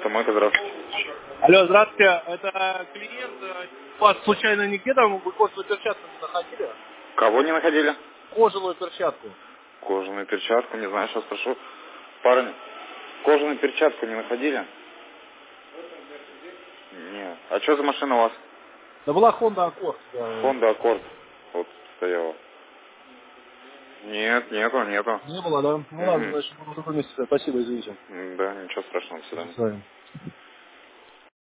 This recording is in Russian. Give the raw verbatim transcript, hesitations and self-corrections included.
Автомойка, здравствуйте. Алло, здравствуйте. Это клиент. э, Вас случайно нигде там вы кожаную перчатку не находили? Кого не находили? Кожаную перчатку. Кожаную перчатку, не знаю, сейчас спрошу. Парень, кожаную перчатку не находили? Нет. А что за машина у вас? Да была Honda Accord. Да. Honda Accord. Вот стояла. Нет, нету, нету. Не было, да? Ну ладно, Мгм. значит, буду в другом месте. Спасибо, извините. Да, ничего страшного, до свидания. До свидания.